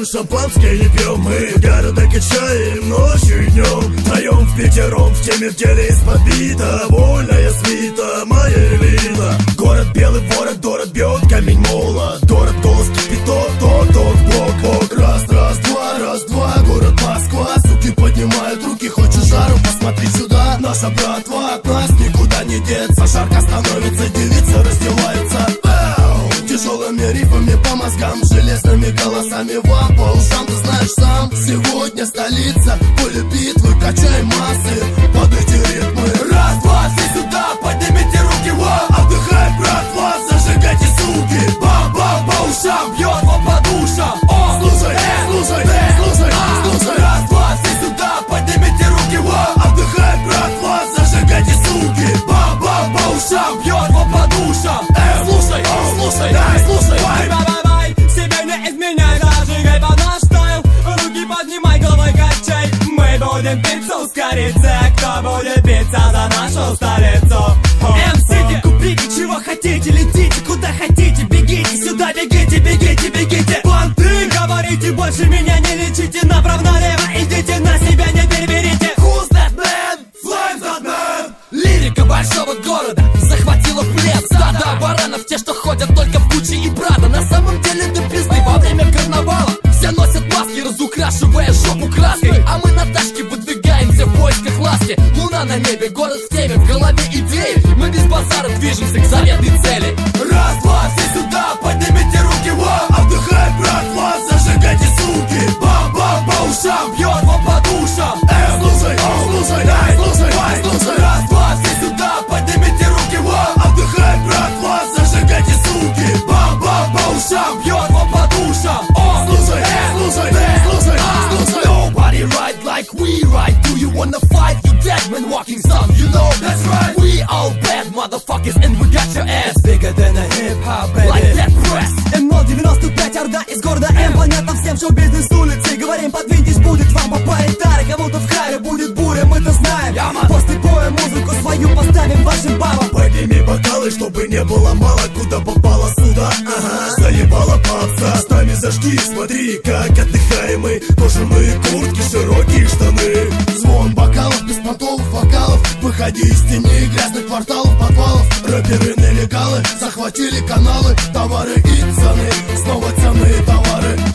шампанское не пьем. Мы города качаем ночью и днем. Втроем впятером, в теме в деле из-под бита. Вольная свита, моя элита. Город белый ворот, город бьет камень молот. Город голос кипяток, ток, бок. Раз, два, город Москва. Суки поднимают руки, хочешь жару, посмотри сюда. Наша братва, от нас никуда не деться. Жарко становится, девицы раздеваются. Тяжелыми рифами по мозгам, железными голосами вам по ушам. Ты знаешь сам, сегодня столица, поле битвы, качаем массы под эти ритмы. Раз, два, все сюда, поднимите руки, отдыхай, братва, зажигайте суки. Бам-бам по ушам, бьет вам по душам. Слушай. Раз, два, все сюда, поднимите руки, отдыхай, братва, зажигайте суки. Бам-бам по ушам, бьет вам по душам. Слушай, Бай-бай-бай, себя не изменяй, зажигай под наш стайл. Руки поднимай, головой качай. Мы будем биться, ускориться. Кто будет биться за нашу столицу? МС, купите, чего хотите, летите, куда хотите. Бегите сюда, бегите. Понты, говорите, больше меня не лечите. Направо-налево идите, на себя не переберите. Who's that man? Flames that man. Лирика большого города захватила в плен стада баранов, те, что ходят только в Гуччи и Прада. На самом деле до пизды во время карнавала все носят маски, разукрашивая жопу краской. А мы на тачке выдвигаемся в поисках ласки. Луна на небе, город в теме, в голове идеи. Мы без базара движемся к заветной цели. Раз, два, все сюда, поднимите руки, отдыхай, братва, зажигайте суки. Бам-бам по ушам, бьет вам по душам. Слушай. Раз, два, все сюда, поднимите руки, отдыхай, братва, зажигайте суки. Бам-бам по ушам, бьет вам по душам. Слушай. Nobody ride like we ride. Do you wanna fight? You dead man walking some, you know that's right. We all bad motherfuckers and we got your ass Bigger than a hip-hop, baby. like that press. МО-95, Орда из города М. Понятно всем, шоу-бизнес с улицы. Говорим, подвиньтесь, будет вам по паре тары. Кому-то в харе будет буря, мы-то знаем. После боя музыку свою поставим вашим бабам. Подними бокалы, чтобы не было мало. Куда попало сюда, заебала попса. С нами зажги, смотри, как отдыхаем мы. Кожаные куртки, широкие штаны. Звон бокалов, без понтов, вокалов. Выходи из тени грязных кварталов, подвалов. Рэперы нелегалы захватили каналы. Товары и цены, снова ценные товары.